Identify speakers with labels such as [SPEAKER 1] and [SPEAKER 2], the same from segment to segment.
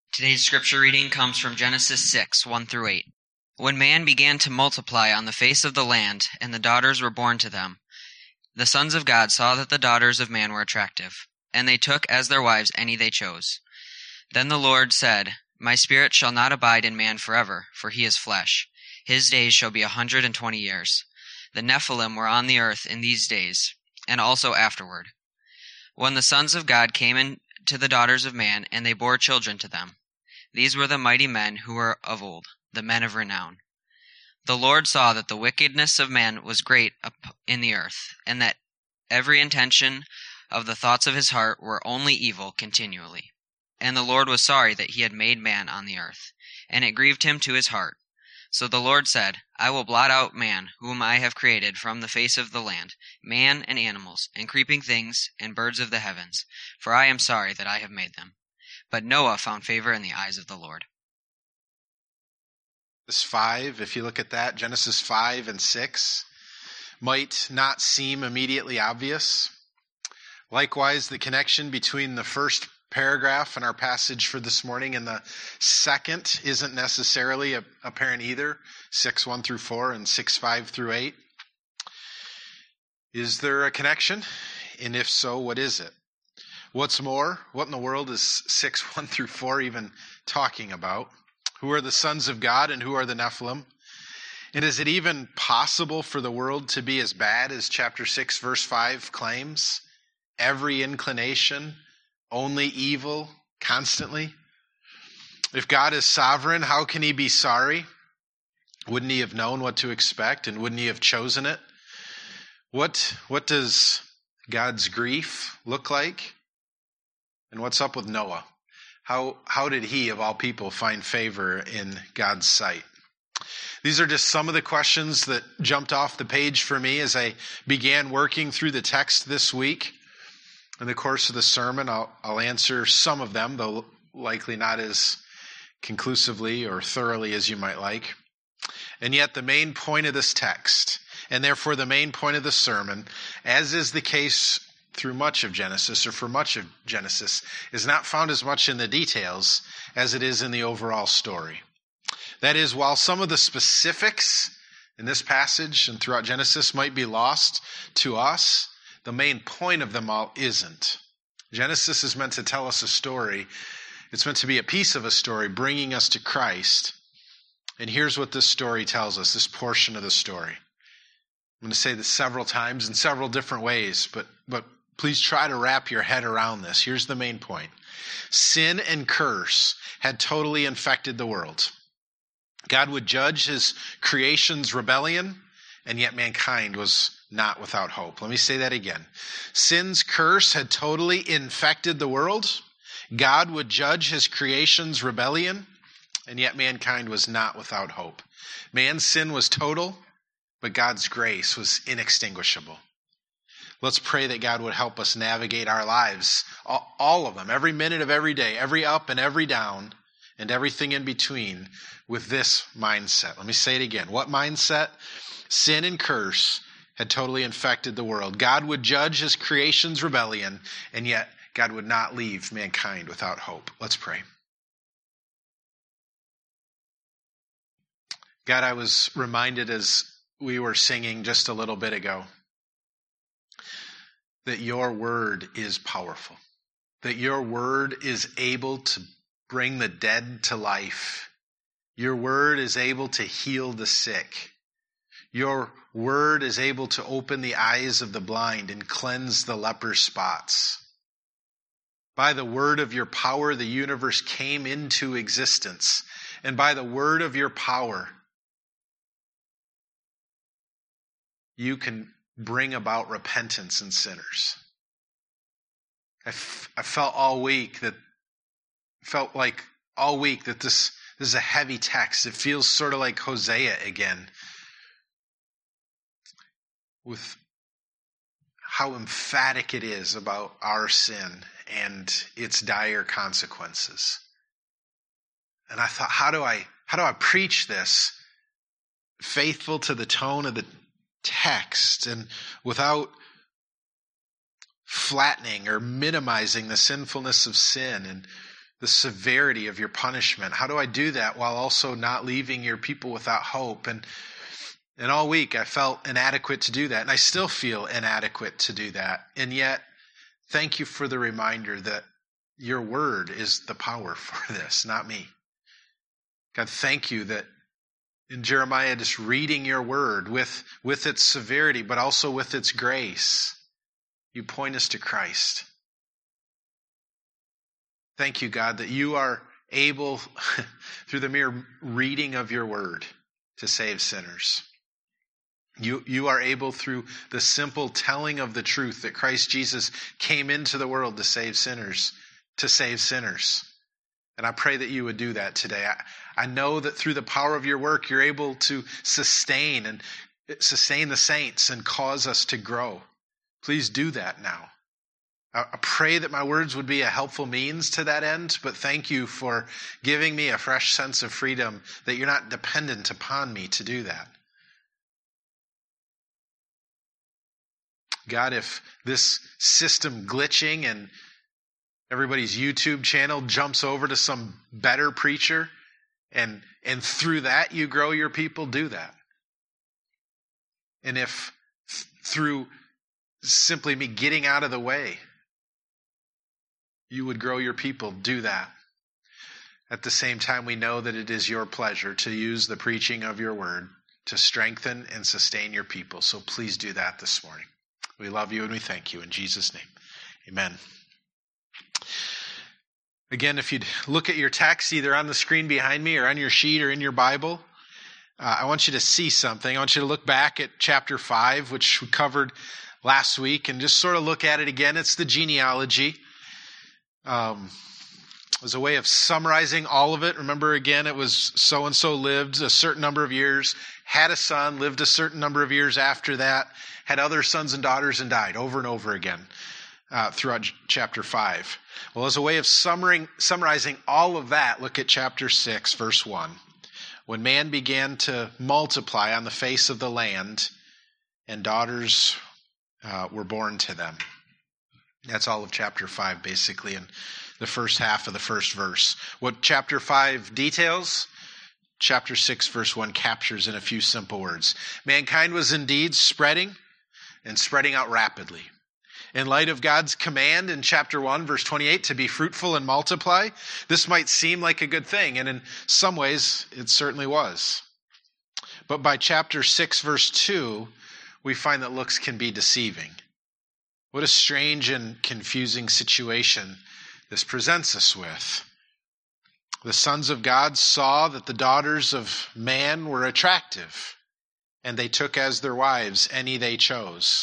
[SPEAKER 1] Today's scripture reading comes from Genesis 6, 1 through 8. When man began to multiply on the face of the land, and the daughters were born to them, the sons of God saw that the daughters of man were attractive, and they took as their wives any they chose. Then the Lord said, My spirit shall not abide in man forever, for he is flesh. His days shall be 120 years. The Nephilim were on the earth in these days, and also afterward. When the sons of God came in to the daughters of man, and they bore children to them. These were the mighty men who were of old, the men of renown. The Lord saw that the wickedness of man was great in the earth, and that every intention of the thoughts of his heart were only evil continually. And the Lord was sorry that he had made man on the earth, and it grieved him to his heart. So the Lord said, I will blot out man, whom I have created from the face of the land, man and animals, and creeping things, and birds of the heavens, for I am sorry that I have made them. But Noah found favor in the eyes of the Lord.
[SPEAKER 2] Genesis 5, if you look at that, Genesis 5 and 6 might not seem immediately obvious. Likewise, the connection between the first paragraph in our passage for this morning and the second isn't necessarily apparent either, 6, 1 through 4 and 6, 5 through 8. Is there a connection? And if so, what is it? What's more, what in the world is 6, 1 through 4 even talking about? Who are the sons of God and who are the Nephilim? And is it even possible for the world to be as bad as chapter 6, verse 5 claims? Every inclination, only evil, constantly? If God is sovereign, how can he be sorry? Wouldn't he have known what to expect, and wouldn't he have chosen it? What does God's grief look like? And what's up with Noah? How did he, of all people, find favor in God's sight? These are just some of the questions that jumped off the page for me as I began working through the text this week. In the course of the sermon, I'll answer some of them, though likely not as conclusively or thoroughly as you might like. And yet the main point of this text, and therefore the main point of the sermon, as is the case through much of Genesis, or for much of Genesis, is not found as much in the details as it is in the overall story. That is, while some of the specifics in this passage and throughout Genesis might be lost to us, the main point of them all isn't. Genesis is meant to tell us a story. It's meant to be a piece of a story bringing us to Christ. And here's what this story tells us, this portion of the story. I'm going to say this several times in several different ways, but please try to wrap your head around this. Here's the main point. Sin and curse had totally infected the world. God would judge his creation's rebellion, and yet mankind was not without hope. Let me say that again. Sin's curse had totally infected the world. God would judge his creation's rebellion, and yet mankind was not without hope. Man's sin was total, but God's grace was inextinguishable. Let's pray that God would help us navigate our lives, all of them, every minute of every day, every up and every down, and everything in between, with this mindset. Let me say it again. What mindset? Sin and curse had totally infected the world. God would judge his creation's rebellion, and yet God would not leave mankind without hope. Let's pray. God, I was reminded as we were singing just a little bit ago that your word is powerful, that your word is able to bring the dead to life. Your word is able to heal the sick. Your word is able to open the eyes of the blind and cleanse the leper spots. By the word of your power, the universe came into existence. And by the word of your power, you can bring about repentance in sinners. I felt like all week that this is a heavy text. It feels sort of like Hosea again, with how emphatic it is about our sin and its dire consequences. And I thought, how do I preach this faithful to the tone of the text and without flattening or minimizing the sinfulness of sin and the severity of your punishment? How do I do that while also not leaving your people without hope? And all week I felt inadequate to do that, and I still feel inadequate to do that. And yet, thank you for the reminder that your word is the power for this, not me. God, thank you that in Jeremiah, just reading your word with its severity, but also with its grace, you point us to Christ. Thank you, God, that you are able, through the mere reading of your word, to save sinners. You are able, through the simple telling of the truth that Christ Jesus came into the world to save sinners. And I pray that you would do that today. I know that through the power of your work, you're able to sustain the saints and cause us to grow. Please do that now. I pray that my words would be a helpful means to that end, but thank you for giving me a fresh sense of freedom that you're not dependent upon me to do that. God, if this system glitching and everybody's YouTube channel jumps over to some better preacher and through that you grow your people, do that. And if through simply me getting out of the way, you would grow your people, do that. At the same time, we know that it is your pleasure to use the preaching of your word to strengthen and sustain your people. So please do that this morning. We love you and we thank you in Jesus' name. Amen. Again, if you'd look at your text, either on the screen behind me or on your sheet or in your Bible, I want you to see something. I want you to look back at chapter 5, which we covered last week, and just sort of look at it again. It's the genealogy. As a way of summarizing all of it. Remember, again, it was so-and-so lived a certain number of years, had a son, lived a certain number of years after that, had other sons and daughters and died over and over again throughout chapter 5. Well, as a way of summarizing all of that, look at chapter 6, verse 1. When man began to multiply on the face of the land, and daughters were born to them. That's all of chapter 5, basically, in the first half of the first verse. What chapter 5 details, chapter 6, verse 1 captures in a few simple words. Mankind was indeed spreading and spreading out rapidly. In light of God's command in chapter 1, verse 28, to be fruitful and multiply, this might seem like a good thing, and in some ways, it certainly was. But by chapter 6, verse 2, we find that looks can be deceiving. What a strange and confusing situation this presents us with. The sons of God saw that the daughters of man were attractive, and they took as their wives any they chose.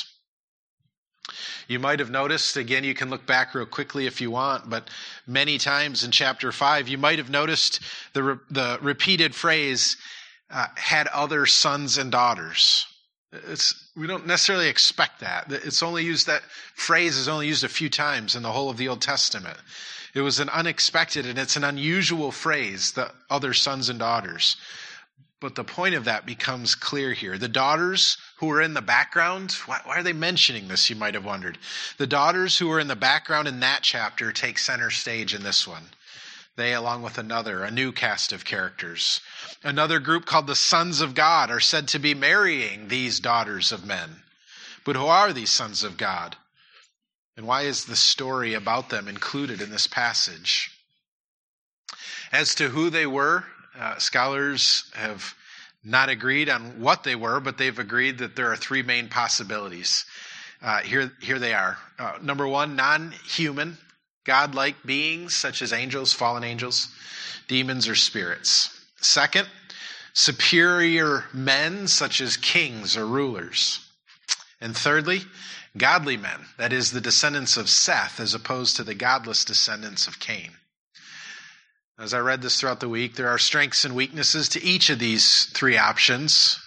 [SPEAKER 2] You might have noticed, again, you can look back real quickly if you want, but many times in chapter 5, you might have noticed the repeated phrase, had other sons and daughters. We don't necessarily expect that. It's only used, that phrase is only used a few times in the whole of the Old Testament. It was an unexpected and it's an unusual phrase, the other sons and daughters. But the point of that becomes clear here. The daughters who are in the background, why are they mentioning this, you might have wondered. The daughters who are in the background in that chapter take center stage in this one. They, along with a new cast of characters. Another group called the sons of God are said to be marrying these daughters of men. But who are these sons of God? And why is the story about them included in this passage? As to who they were, scholars have not agreed on what they were, but they've agreed that there are three main possibilities. Here they are. Number one, non-human, God-like beings such as angels, fallen angels, demons, or spirits. Second, superior men such as kings or rulers. And thirdly, godly men, that is, the descendants of Seth as opposed to the godless descendants of Cain. As I read this throughout the week, there are strengths and weaknesses to each of these three options.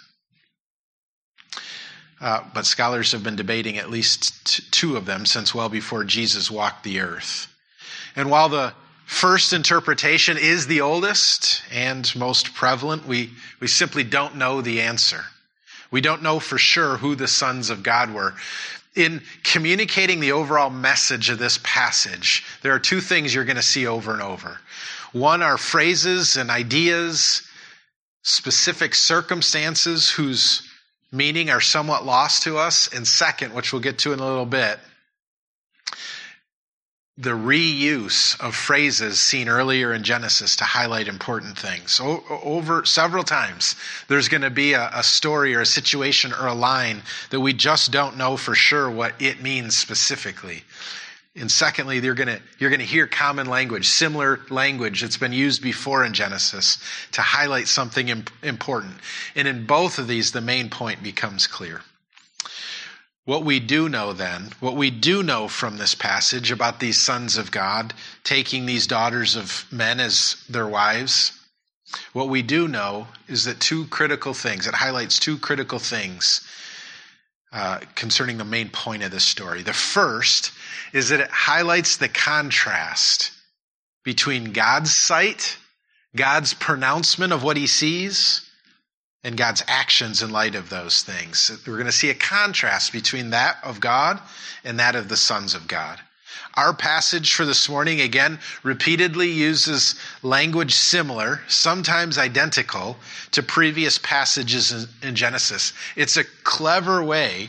[SPEAKER 2] But scholars have been debating at least two of them since well before Jesus walked the earth. And while the first interpretation is the oldest and most prevalent, we simply don't know the answer. We don't know for sure who the sons of God were. In communicating the overall message of this passage, there are two things you're going to see over and over. One are phrases and ideas, specific circumstances whose meaning are somewhat lost to us. And second, which we'll get to in a little bit, the reuse of phrases seen earlier in Genesis to highlight important things. Over several times, there's going to be a story or a situation or a line that we just don't know for sure what it means specifically. And secondly, you're going to hear common language, similar language that's been used before in Genesis to highlight something important. And in both of these, the main point becomes clear. What we do know from this passage about these sons of God taking these daughters of men as their wives, what we do know is that it highlights two critical things concerning the main point of this story. The first is that it highlights the contrast between God's sight, God's pronouncement of what he sees, and God's actions in light of those things. We're going to see a contrast between that of God and that of the sons of God. Our passage for this morning, again, repeatedly uses language similar, sometimes identical, to previous passages in Genesis. It's a clever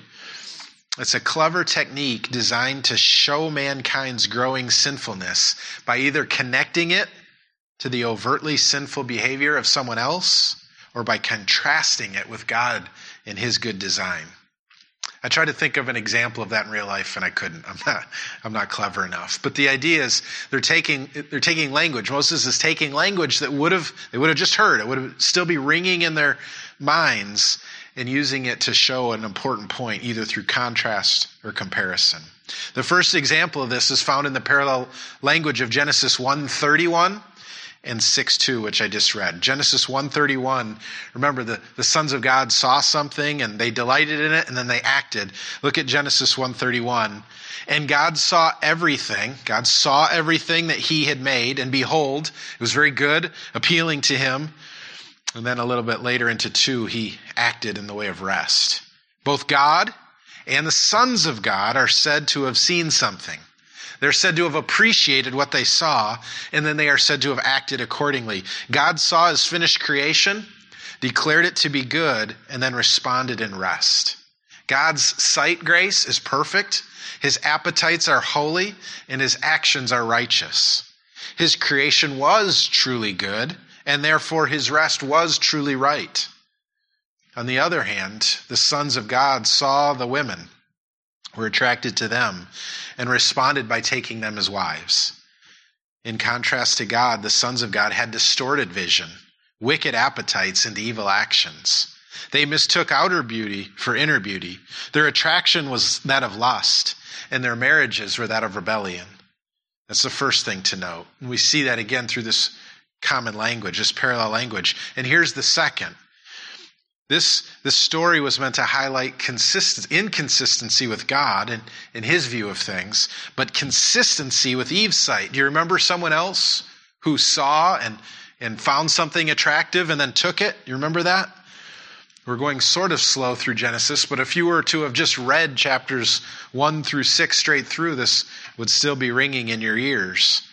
[SPEAKER 2] technique designed to show mankind's growing sinfulness by either connecting it to the overtly sinful behavior of someone else or by contrasting it with God and his good design. I tried to think of an example of that in real life, and I couldn't. I'm not clever enough. But the idea is they're taking language. Moses is taking language that they would have just heard. It would still be ringing in their minds, and using it to show an important point, either through contrast or comparison. The first example of this is found in the parallel language of Genesis 1:31. And 6:2, which I just read. Genesis 1:31, remember the sons of God saw something and they delighted in it and then they acted. Look at Genesis 1:31. And God saw everything that he had made, and behold, it was very good, appealing to him. And then a little bit later into 2, he acted in the way of rest. Both God and the sons of God are said to have seen something. They're said to have appreciated what they saw, and then they are said to have acted accordingly. God saw his finished creation, declared it to be good, and then responded in rest. God's sight grace is perfect, his appetites are holy, and his actions are righteous. His creation was truly good, and therefore his rest was truly right. On the other hand, the sons of God saw the women, were attracted to them, and responded by taking them as wives. In contrast to God, the sons of God had distorted vision, wicked appetites, and evil actions. They mistook outer beauty for inner beauty. Their attraction was that of lust, and their marriages were that of rebellion. That's the first thing to note. And we see that again through this common language, this parallel language. And here's the second. This story was meant to highlight inconsistency with God and in his view of things, but consistency with Eve's sight. Do you remember someone else who saw and found something attractive and then took it? You remember that? We're going sort of slow through Genesis, but if you were to have just read chapters 1 through 6 straight through, this would still be ringing in your ears.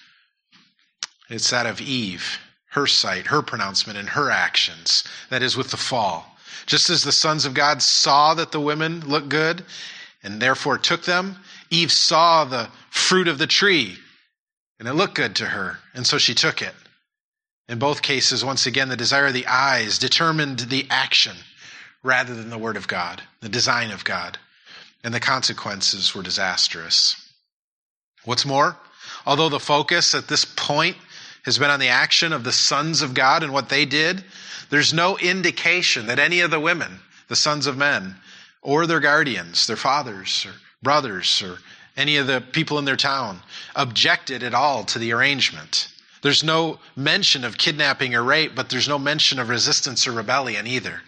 [SPEAKER 2] It's that of Eve, her sight, her pronouncement, and her actions. That is with the fall. Just as the sons of God saw that the women looked good and therefore took them, Eve saw the fruit of the tree and it looked good to her, and so she took it. In both cases, once again, the desire of the eyes determined the action rather than the word of God, the design of God, and the consequences were disastrous. What's more, although the focus at this point has been on the action of the sons of God and what they did, there's no indication that any of the women, the sons of men, or their guardians, their fathers or brothers, or any of the people in their town, objected at all to the arrangement. There's no mention of kidnapping or rape, but there's no mention of resistance or rebellion either.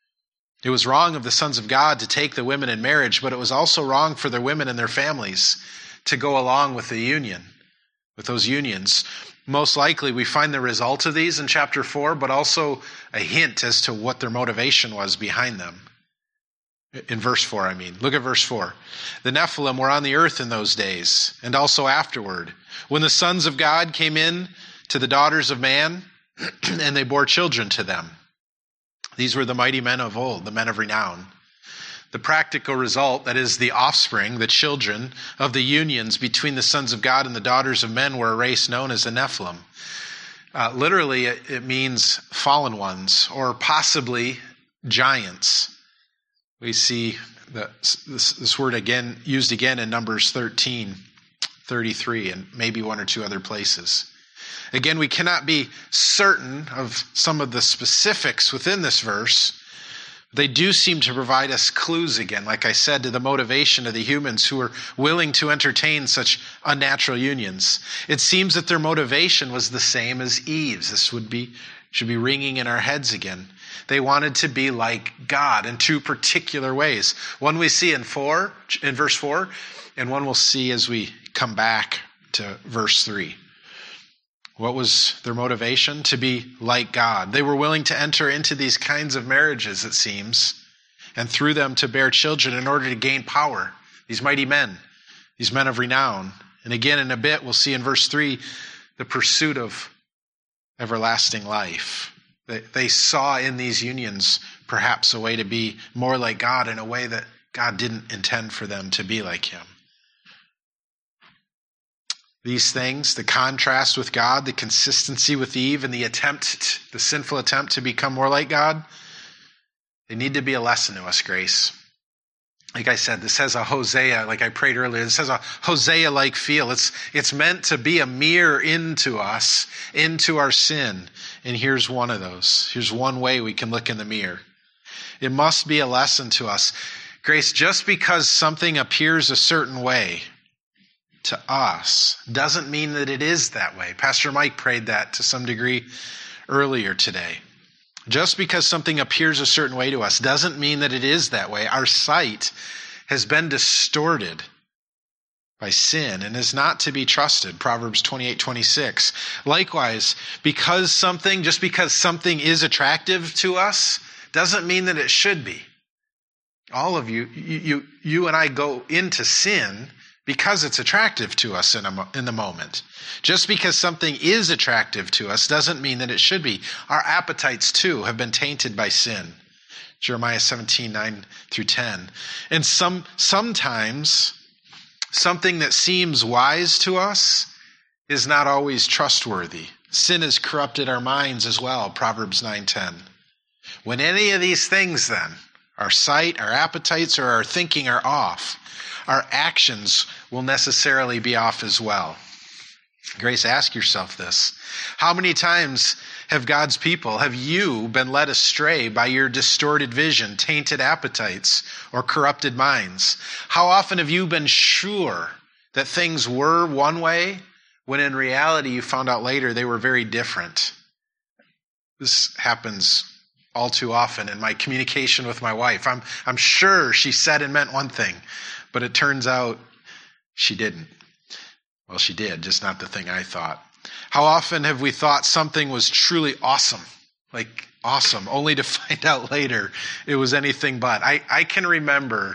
[SPEAKER 2] It was wrong of the sons of God to take the women in marriage, but it was also wrong for their women and their families to go along with the union, with those unions. Most likely we find the result of these in chapter 4, but also a hint as to what their motivation was behind them. In verse 4, I mean. Look at verse 4. The Nephilim were on the earth in those days, and also afterward, when the sons of God came in to the daughters of man, and they bore children to them. These were the mighty men of old, the men of renown. The practical result, that is, the offspring, the children of the unions between the sons of God and the daughters of men, were a race known as the Nephilim. Literally, it means fallen ones, or possibly giants. We see this word again used again in Numbers 13:33, and maybe one or two other places. Again, we cannot be certain of some of the specifics within this verse. They do seem to provide us clues again, like I said, to the motivation of the humans who were willing to entertain such unnatural unions. It seems that their motivation was the same as Eve's. This should be ringing in our heads again. They wanted to be like God in two particular ways. One we see in verse 4, and one we'll see as we come back to verse 3. What was their motivation? To be like God. They were willing to enter into these kinds of marriages, it seems, and through them to bear children in order to gain power. These mighty men, these men of renown. And again, in a bit, we'll see in verse 3, the pursuit of everlasting life. They saw in these unions perhaps a way to be more like God in a way that God didn't intend for them to be like him. These things, the contrast with God, the consistency with Eve, and the sinful attempt to become more like God, they need to be a lesson to us, Grace. Like I said, this has a Hosea, like I prayed earlier, this has a Hosea-like feel. It's meant to be a mirror into us, into our sin. And here's one of those. Here's one way we can look in the mirror. It must be a lesson to us. Grace, just because something appears a certain way to us doesn't mean that it is that way. Pastor Mike prayed that to some degree earlier today. Just because something appears a certain way to us doesn't mean that it is that way. Our sight has been distorted by sin and is not to be trusted. Proverbs 28:26. Likewise, just because something is attractive to us doesn't mean that it should be. All of you and I go into sin because it's attractive to us in the moment. Just because something is attractive to us doesn't mean that it should be. Our appetites, too, have been tainted by sin. Jeremiah 17:9-10. And sometimes something that seems wise to us is not always trustworthy. Sin has corrupted our minds as well, Proverbs 9:10. When any of these things then, our sight, our appetites, or our thinking are off, our actions will necessarily be off as well. Grace, ask yourself this. How many times have God's people, have you been led astray by your distorted vision, tainted appetites, or corrupted minds? How often have you been sure that things were one way when in reality you found out later they were very different? This happens all too often in my communication with my wife. I'm sure she said and meant one thing, but it turns out she didn't. Well, she did, just not the thing I thought. How often have we thought something was truly awesome, only to find out later it was anything but? I can remember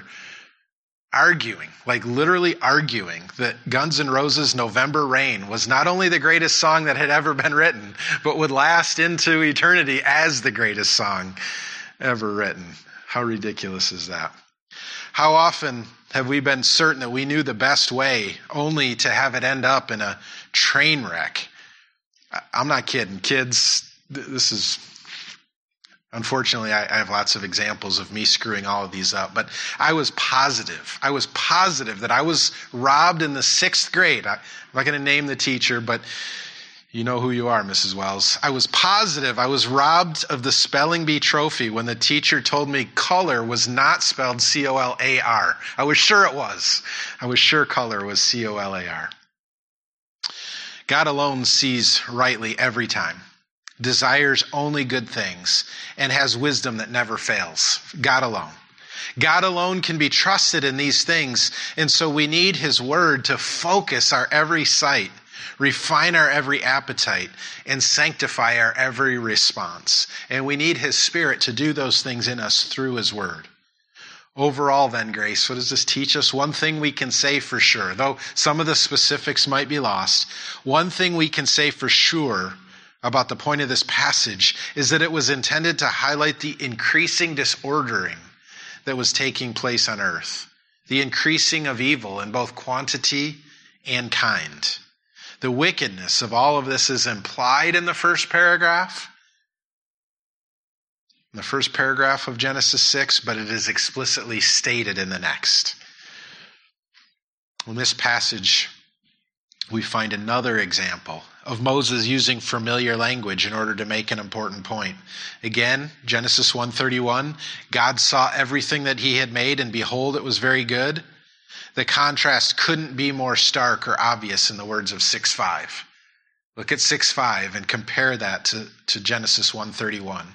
[SPEAKER 2] literally arguing that Guns N' Roses' November Rain was not only the greatest song that had ever been written, but would last into eternity as the greatest song ever written. How ridiculous is that? How often have we been certain that we knew the best way only to have it end up in a train wreck? I'm not kidding. Kids, this is... Unfortunately, I have lots of examples of me screwing all of these up, but I was positive that I was robbed in the 6th grade. I'm not going to name the teacher, but you know who you are, Mrs. Wells. I was positive I was robbed of the spelling bee trophy when the teacher told me color was not spelled C-O-L-A-R. I was sure it was. I was sure color was C-O-L-A-R. God alone sees rightly every time, desires only good things, and has wisdom that never fails. God alone. God alone can be trusted in these things, and so we need His Word to focus our every sight, refine our every appetite, and sanctify our every response. And we need His Spirit to do those things in us through His Word. Overall then, Grace, what does this teach us? One thing we can say for sure, though some of the specifics might be lost, one thing we can say for sure about the point of this passage is that it was intended to highlight the increasing disordering that was taking place on earth, the increasing of evil in both quantity and kind. The wickedness of all of this is implied in the first paragraph, of Genesis 6, but it is explicitly stated in the next. In this passage, we find another example of Moses using familiar language in order to make an important point. Again, Genesis 1:31, God saw everything that he had made, and behold, it was very good. The contrast couldn't be more stark or obvious in the words of 6:5. Look at 6:5 and compare that to Genesis 1:31.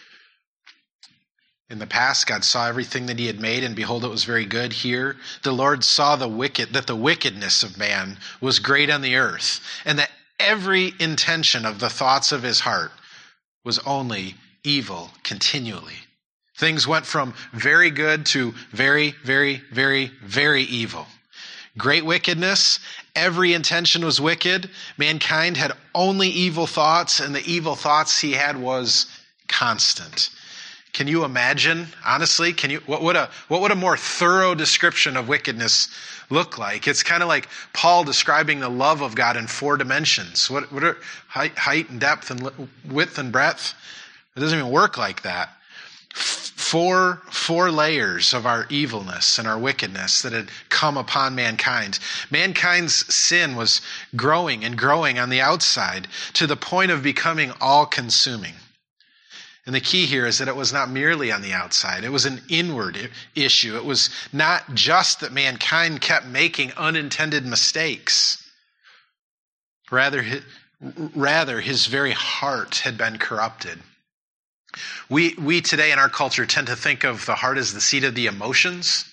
[SPEAKER 2] In the past, God saw everything that he had made, and behold, it was very good. Here, the Lord saw that the wickedness of man was great on the earth, and that every intention of the thoughts of his heart was only evil continually. Things went from very good to very, very, very, very evil. Great wickedness, every intention was wicked. Mankind had only evil thoughts, and the evil thoughts he had was constant. Can you imagine, honestly, what would a more thorough description of wickedness look like? It's kind of like Paul describing the love of God in 4 dimensions. What are height and depth and width and breadth? It doesn't even work like that. Four layers of our evilness and our wickedness that had come upon mankind. Mankind's sin was growing and growing on the outside to the point of becoming all-consuming. And the key here is that it was not merely on the outside. It was an inward issue. It was not just that mankind kept making unintended mistakes. Rather, his very heart had been corrupted. We today in our culture tend to think of the heart as the seat of the emotions.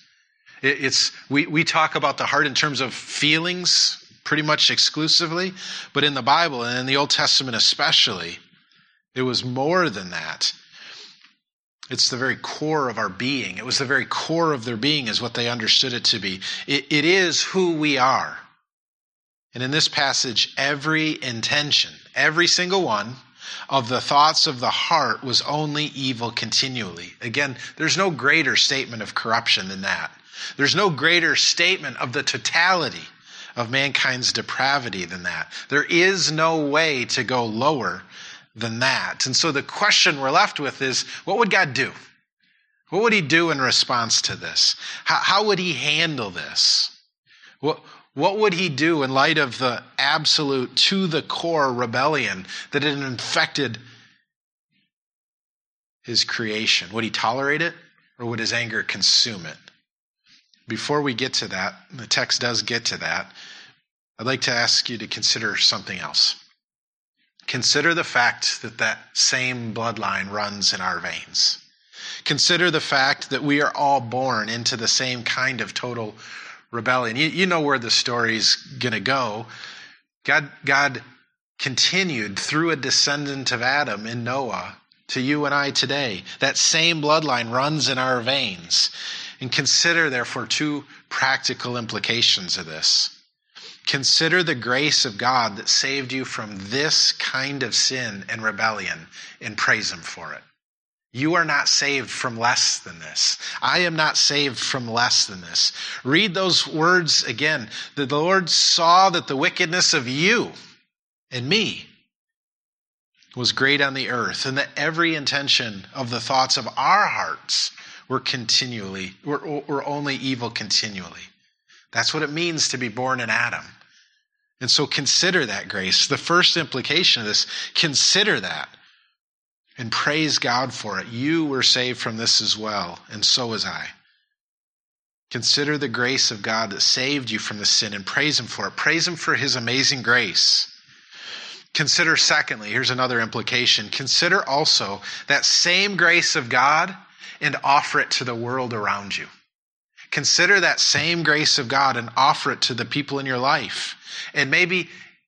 [SPEAKER 2] We talk about the heart in terms of feelings pretty much exclusively, but in the Bible and in the Old Testament especially, it was more than that. It's the very core of our being. It was the very core of their being is what they understood it to be. It is who we are. And in this passage, every intention, every single one of the thoughts of the heart was only evil continually. Again, there's no greater statement of corruption than that. There's no greater statement of the totality of mankind's depravity than that. There is no way to go lower than that. And so the question we're left with is, what would God do? What would he do in response to this? How would he handle this? What would he do in light of the absolute, to the core rebellion that had infected his creation? Would he tolerate it, or would his anger consume it? Before we get to that, the text does get to that, I'd like to ask you to consider something else. Consider the fact that that same bloodline runs in our veins. Consider the fact that we are all born into the same kind of total rebellion. You know where the story's going to go. God continued through a descendant of Adam in Noah to you and I today. That same bloodline runs in our veins. And consider, therefore, 2 practical implications of this. Consider the grace of God that saved you from this kind of sin and rebellion, and praise him for it. You are not saved from less than this. I am not saved from less than this. Read those words again. That the Lord saw that the wickedness of you and me was great on the earth, and that every intention of the thoughts of our hearts were only evil continually. That's what it means to be born in Adam. And so consider that grace. The first implication of this, consider that and praise God for it. You were saved from this as well, and so was I. Consider the grace of God that saved you from the sin and praise him for it. Praise him for his amazing grace. Consider, secondly, here's another implication. Consider also that same grace of God and offer it to the world around you. Consider that same grace of God and offer it to the people in your life. And maybe,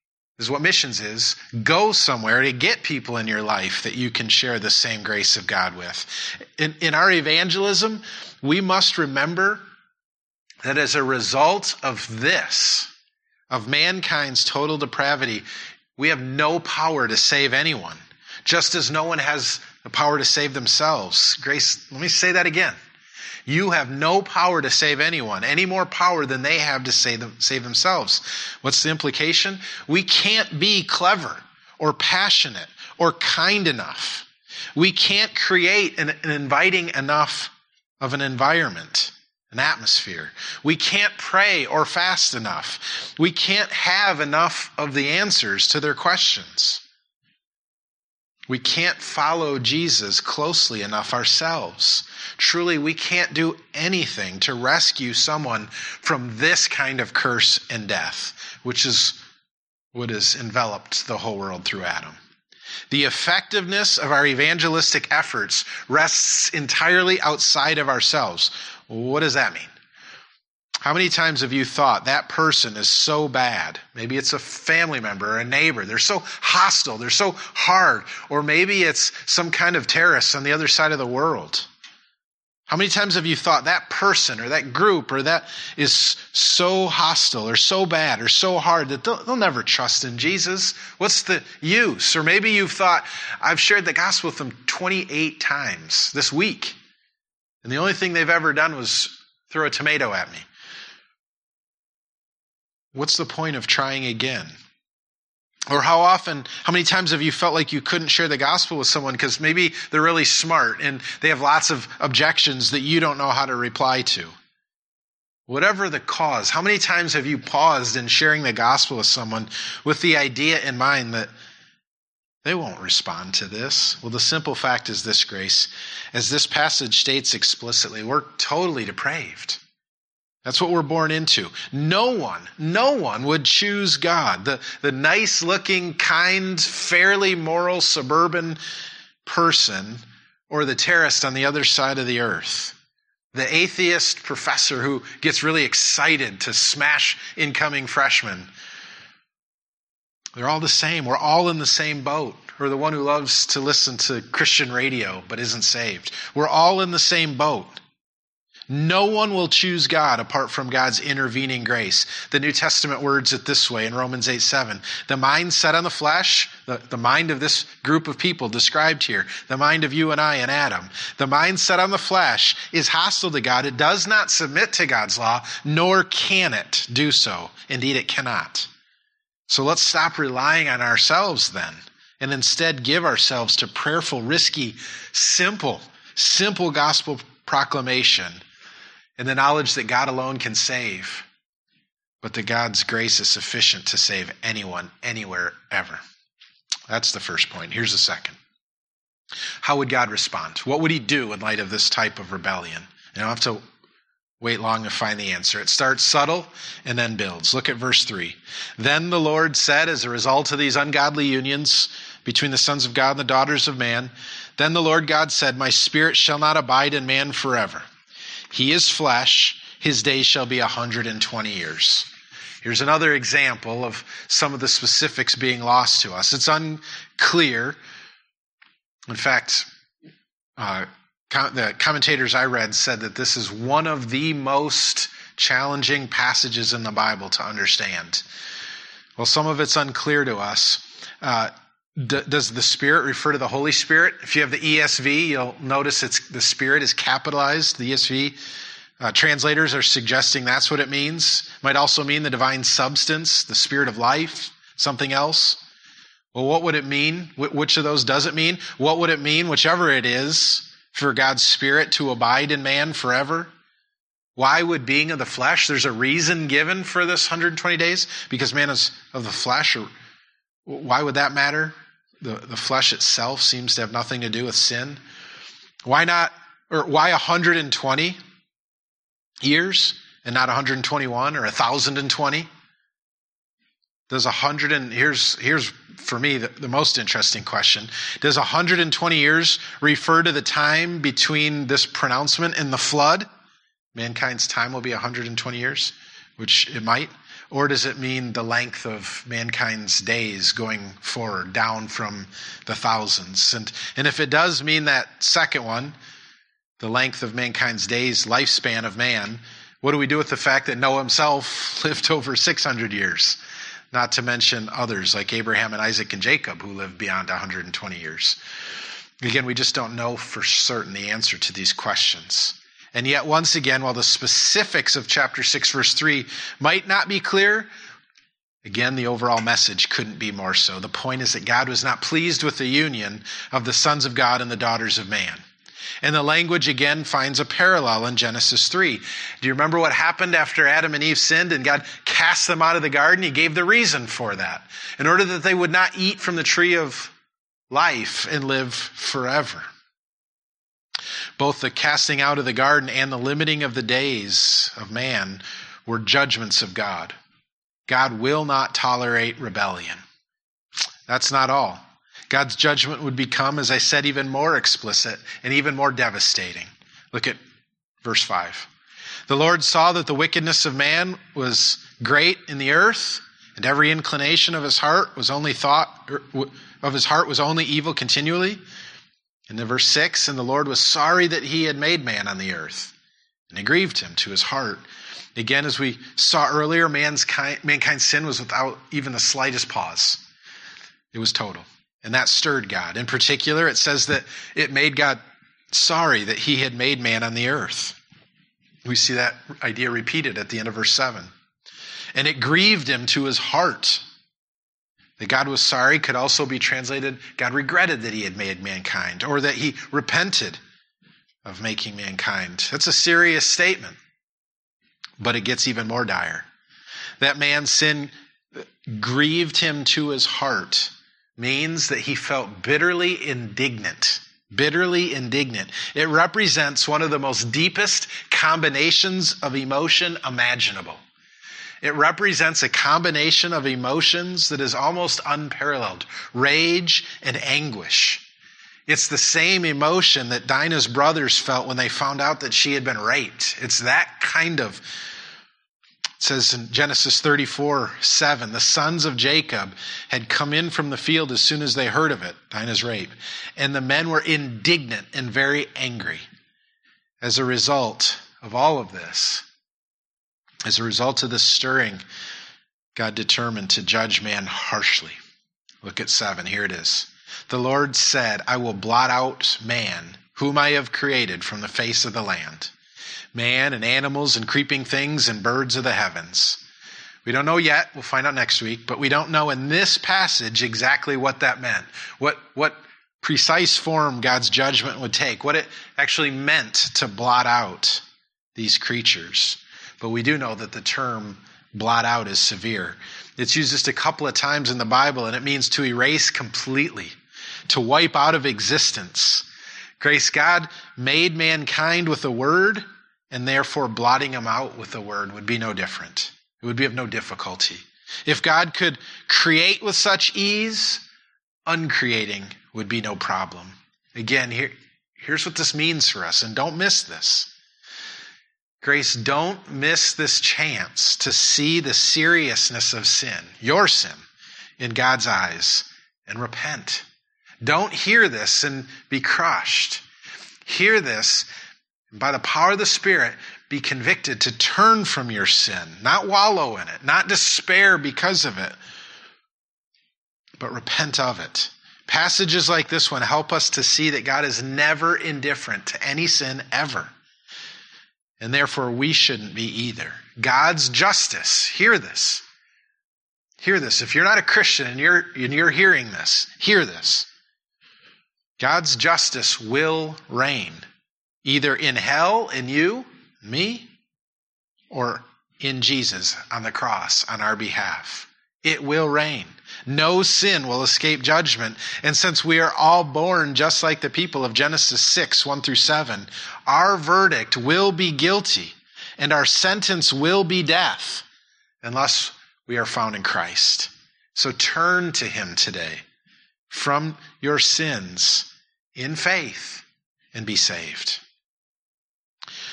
[SPEAKER 2] is what missions is. Go somewhere to get people in your life that you can share the same grace of God with. In our evangelism, we must remember that as a result of this, of mankind's total depravity, we have no power to save anyone, just as no one has the power to save themselves. Grace, let me say that again. You have no power to save anyone, any more power than they have to save themselves. What's the implication? We can't be clever or passionate or kind enough. We can't create an inviting enough of an environment, an atmosphere. We can't pray or fast enough. We can't have enough of the answers to their questions. We can't follow Jesus closely enough ourselves. Truly, we can't do anything to rescue someone from this kind of curse and death, which is what has enveloped the whole world through Adam. The effectiveness of our evangelistic efforts rests entirely outside of ourselves. What does that mean? How many times have you thought that person is so bad? Maybe it's a family member or a neighbor. They're so hostile. They're so hard. Or maybe it's some kind of terrorist on the other side of the world. How many times have you thought that person or that group or that is so hostile or so bad or so hard that they'll never trust in Jesus? What's the use? Or maybe you've thought, I've shared the gospel with them 28 times this week, and the only thing they've ever done was throw a tomato at me. What's the point of trying again? Or how many times have you felt like you couldn't share the gospel with someone because maybe they're really smart and they have lots of objections that you don't know how to reply to? Whatever the cause, how many times have you paused in sharing the gospel with someone with the idea in mind that they won't respond to this? Well, the simple fact is this, Grace. As this passage states explicitly, we're totally depraved. That's what we're born into. No one would choose God. The nice-looking, kind, fairly moral suburban person or the terrorist on the other side of the earth. The atheist professor who gets really excited to smash incoming freshmen. They're all the same. We're all in the same boat. Or the one who loves to listen to Christian radio but isn't saved. We're all in the same boat. No one will choose God apart from God's intervening grace. The New Testament words it this way in Romans 8:7. The mind set on the flesh, the mind of this group of people described here, the mind of you and I and Adam, the mind set on the flesh is hostile to God. It does not submit to God's law, nor can it do so. Indeed, it cannot. So let's stop relying on ourselves then, and instead give ourselves to prayerful, risky, simple gospel proclamation and the knowledge that God alone can save, but that God's grace is sufficient to save anyone, anywhere, ever. That's the first point. Here's the second. How would God respond? What would he do in light of this type of rebellion? You don't have to wait long to find the answer. It starts subtle and then builds. Look at verse 3. Then the Lord said, as a result of these ungodly unions between the sons of God and the daughters of man, then the Lord God said, my spirit shall not abide in man forever. He is flesh, his days shall be 120 years. Here's another example of some of the specifics being lost to us. It's unclear. In fact, the commentators I read said that this is one of the most challenging passages in the Bible to understand. Well, some of it's unclear to us. Does the Spirit refer to the Holy Spirit? If you have the ESV, you'll notice the Spirit is capitalized. The ESV translators are suggesting that's what it means. It might also mean the divine substance, the Spirit of life, something else. Well, what would it mean? Which of those does it mean? What would it mean, whichever it is, for God's Spirit to abide in man forever? Why would being of the flesh? There's a reason given for this 120 days. Because man is of the flesh. Why would that matter? The flesh itself seems to have nothing to do with sin. Why 120 years and not 121 or 1,020? Here's for me the most interesting question. Does 120 years refer to the time between this pronouncement and the flood? Mankind's time will be 120 years, which it might. Or does it mean the length of mankind's days going forward, down from the thousands? And if it does mean that second one, the length of mankind's days, lifespan of man, what do we do with the fact that Noah himself lived over 600 years? Not to mention others like Abraham and Isaac and Jacob who lived beyond 120 years. Again, we just don't know for certain the answer to these questions. And yet, once again, while the specifics of chapter 6, verse 3 might not be clear, again, the overall message couldn't be more so. The point is that God was not pleased with the union of the sons of God and the daughters of man. And the language, again, finds a parallel in Genesis 3. Do you remember what happened after Adam and Eve sinned and God cast them out of the garden? He gave the reason for that. In order that they would not eat from the tree of life and live forever. Both the casting out of the garden and the limiting of the days of man were judgments of God. God will not tolerate rebellion. That's not all. God's judgment would become, as I said, even more explicit and even more devastating. Look at verse 5. The Lord saw that the wickedness of man was great in the earth, and every inclination of his heart was only evil continually. And then verse 6, and the Lord was sorry that he had made man on the earth, and it grieved him to his heart. Again, as we saw earlier, mankind's sin was without even the slightest pause. It was total. And that stirred God. In particular, it says that it made God sorry that he had made man on the earth. We see that idea repeated at the end of verse 7. And it grieved him to his heart. That God was sorry could also be translated, God regretted that he had made mankind, or that he repented of making mankind. That's a serious statement, but it gets even more dire. That man's sin grieved him to his heart means that he felt bitterly indignant. Bitterly indignant. It represents one of the most deepest combinations of emotion imaginable. It represents a combination of emotions that is almost unparalleled. Rage and anguish. It's the same emotion that Dinah's brothers felt when they found out that she had been raped. It's that kind of, it says in Genesis 34:7, the sons of Jacob had come in from the field as soon as they heard of it, Dinah's rape. And the men were indignant and very angry. As a result of all of this, as a result of this stirring, God determined to judge man harshly. Look at 7. Here it is. The Lord said, I will blot out man, whom I have created from the face of the land. Man and animals and creeping things and birds of the heavens. We don't know yet. We'll find out next week. But we don't know in this passage exactly what that meant. What precise form God's judgment would take. What it actually meant to blot out these creatures. But we do know that the term blot out is severe. It's used just a couple of times in the Bible, and it means to erase completely, to wipe out of existence. Grace, God made mankind with a word, and therefore blotting him out with a word would be no different. It would be of no difficulty. If God could create with such ease, uncreating would be no problem. Again, here's what this means for us, and don't miss this. Grace, don't miss this chance to see the seriousness of sin, your sin, in God's eyes, and repent. Don't hear this and be crushed. Hear this, and by the power of the Spirit, be convicted to turn from your sin, not wallow in it, not despair because of it, but repent of it. Passages like this one help us to see that God is never indifferent to any sin ever. And therefore, we shouldn't be either. God's justice, hear this. Hear this. If you're not a Christian and you're hearing this, hear this. God's justice will reign, either in hell, in you, me, or in Jesus on the cross on our behalf. It will reign. No sin will escape judgment. And since we are all born just like the people of Genesis 6:1-7, our verdict will be guilty and our sentence will be death unless we are found in Christ. So turn to him today from your sins in faith and be saved.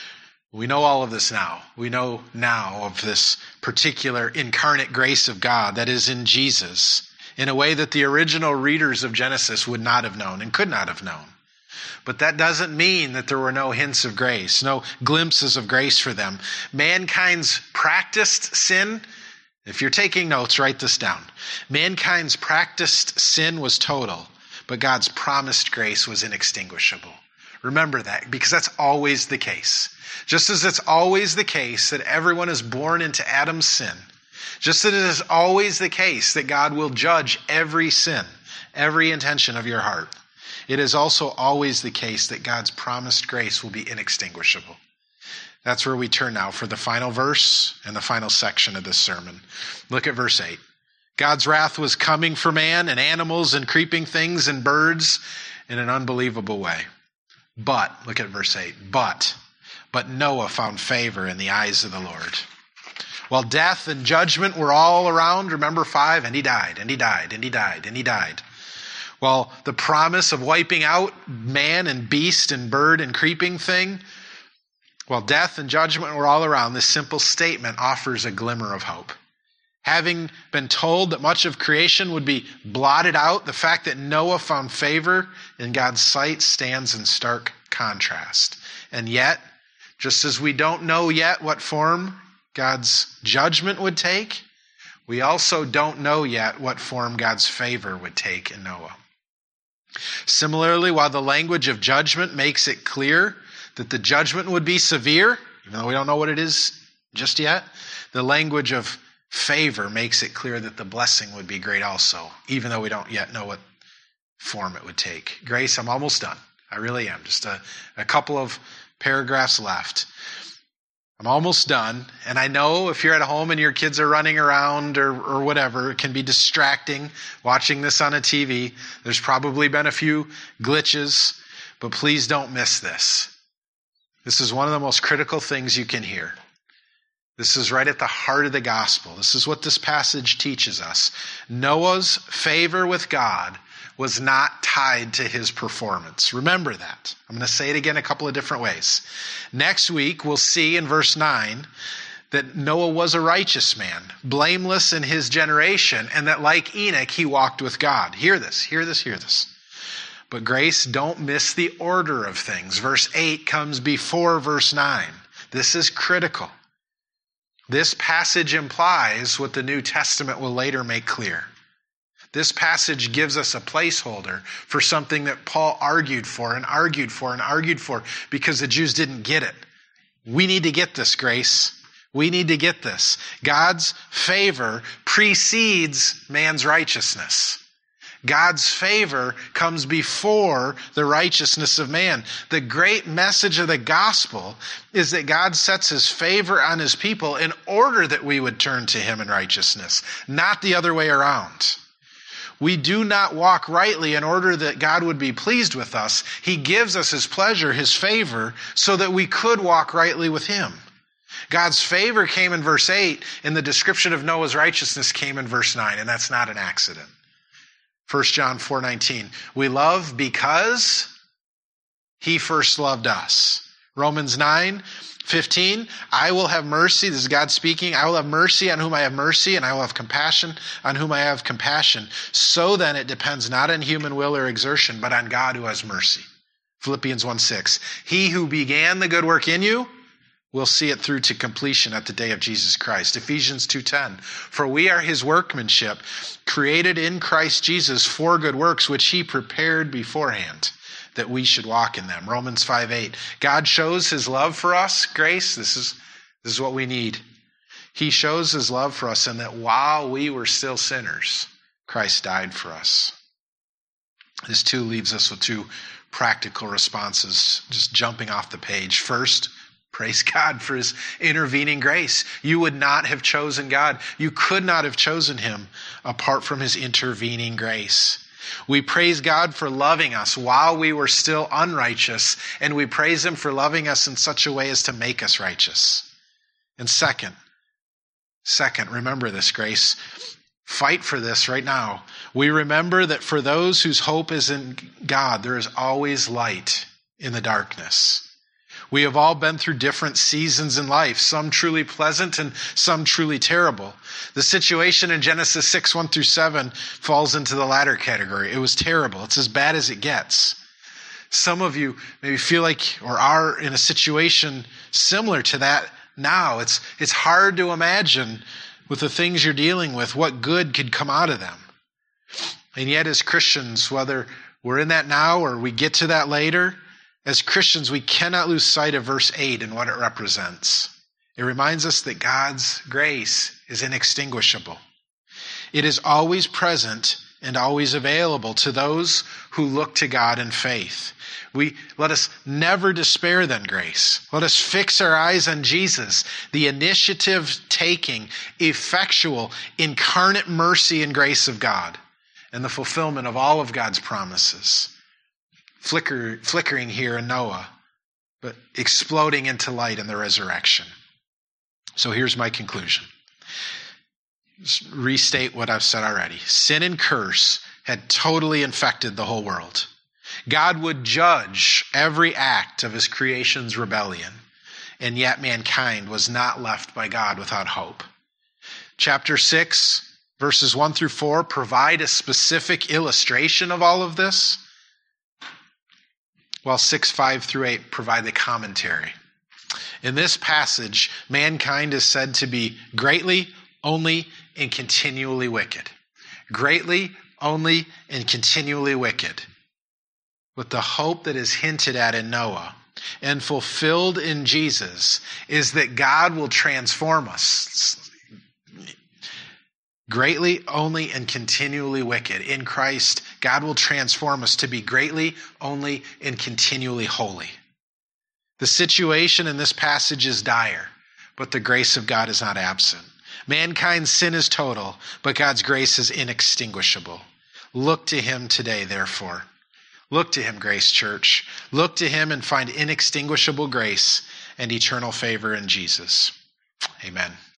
[SPEAKER 2] We know all of this now. We know now of this particular incarnate grace of God that is in Jesus in a way that the original readers of Genesis would not have known and could not have known. But that doesn't mean that there were no hints of grace, no glimpses of grace for them. Mankind's practiced sin, if you're taking notes, write this down. Mankind's practiced sin was total, but God's promised grace was inextinguishable. Remember that, because that's always the case. Just as it's always the case that everyone is born into Adam's sin, just as it is always the case that God will judge every sin, every intention of your heart, it is also always the case that God's promised grace will be inextinguishable. That's where we turn now for the final verse and the final section of this sermon. Look at verse 8. God's wrath was coming for man and animals and creeping things and birds in an unbelievable way. But, look at verse 8, but Noah found favor in the eyes of the Lord. While death and judgment were all around, remember 5, and he died, and he died, and he died, and he died. While the promise of wiping out man and beast and bird and creeping thing, while death and judgment were all around, this simple statement offers a glimmer of hope. Having been told that much of creation would be blotted out, the fact that Noah found favor in God's sight stands in stark contrast. And yet, just as we don't know yet what form God's judgment would take, we also don't know yet what form God's favor would take in Noah. Similarly, while the language of judgment makes it clear that the judgment would be severe, even though we don't know what it is just yet, the language of favor makes it clear that the blessing would be great also, even though we don't yet know what form it would take. Grace, I'm almost done. I really am. Just a couple of paragraphs left. I'm almost done. And I know if you're at home and your kids are running around or whatever, it can be distracting watching this on a TV. There's probably been a few glitches, but please don't miss this. This is one of the most critical things you can hear. This is right at the heart of the gospel. This is what this passage teaches us. Noah's favor with God was not tied to his performance. Remember that. I'm going to say it again a couple of different ways. Next week, we'll see in verse 9 that Noah was a righteous man, blameless in his generation, and that like Enoch, he walked with God. Hear this, hear this, hear this. But grace, don't miss the order of things. Verse 8 comes before verse 9. This is critical. This passage implies what the New Testament will later make clear. This passage gives us a placeholder for something that Paul argued for and argued for and argued for because the Jews didn't get it. We need to get this, Grace. We need to get this. God's favor precedes man's righteousness. God's favor comes before the righteousness of man. The great message of the gospel is that God sets his favor on his people in order that we would turn to him in righteousness, not the other way around. We do not walk rightly in order that God would be pleased with us. He gives us his pleasure, his favor, so that we could walk rightly with him. God's favor came in verse 8, and the description of Noah's righteousness came in verse 9, and that's not an accident. 1 John 4:19, we love because he first loved us. Romans 9:15, I will have mercy, this is God speaking, I will have mercy on whom I have mercy, and I will have compassion on whom I have compassion. So then it depends not on human will or exertion, but on God who has mercy. Philippians 1:6, he who began the good work in you will see it through to completion at the day of Jesus Christ. Ephesians 2:10, for we are his workmanship, created in Christ Jesus for good works, which he prepared beforehand, that we should walk in them. Romans 5:8, God shows his love for us. Grace, this is what we need. He shows his love for us in that while we were still sinners, Christ died for us. This too leaves us with two practical responses, just jumping off the page. First, praise God for his intervening grace. You would not have chosen God. You could not have chosen him apart from his intervening grace. We praise God for loving us while we were still unrighteous, and we praise him for loving us in such a way as to make us righteous. And second, remember this, Grace. Fight for this right now. We remember that for those whose hope is in God, there is always light in the darkness. We have all been through different seasons in life, some truly pleasant and some truly terrible. The situation in Genesis 6, 1 through 7 falls into the latter category. It was terrible. It's as bad as it gets. Some of you maybe feel like or are in a situation similar to that now. It's hard to imagine with the things you're dealing with what good could come out of them. And yet as Christians, whether we're in that now or we get to that later, as Christians, we cannot lose sight of verse 8 and what it represents. It reminds us that God's grace is inextinguishable. It is always present and always available to those who look to God in faith. Let us never despair then grace. Let us fix our eyes on Jesus, the initiative-taking, effectual, incarnate mercy and grace of God, and the fulfillment of all of God's promises. Flickering here in Noah, but exploding into light in the resurrection. So here's my conclusion. Just restate what I've said already. Sin and curse had totally infected the whole world. God would judge every act of his creation's rebellion, and yet mankind was not left by God without hope. Chapter 6, verses 1 through 4 provide a specific illustration of all of this, while 6, 5 through 8 provide the commentary. In this passage, mankind is said to be greatly, only, and continually wicked. Greatly, only, and continually wicked. With the hope that is hinted at in Noah and fulfilled in Jesus is that God will transform us. Greatly, only, and continually wicked. In Christ, God will transform us to be greatly, only, and continually holy. The situation in this passage is dire, but the grace of God is not absent. Mankind's sin is total, but God's grace is inextinguishable. Look to him today, therefore. Look to him, Grace Church. Look to him and find inextinguishable grace and eternal favor in Jesus. Amen.